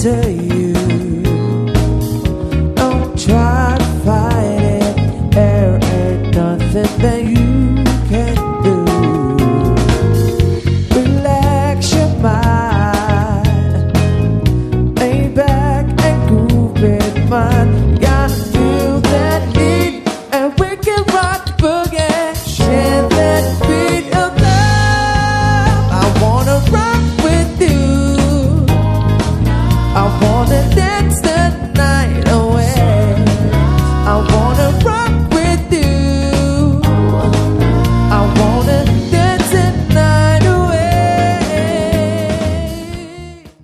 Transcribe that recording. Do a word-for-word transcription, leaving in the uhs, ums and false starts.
to you. Don't try to fight it, there ain't nothing better.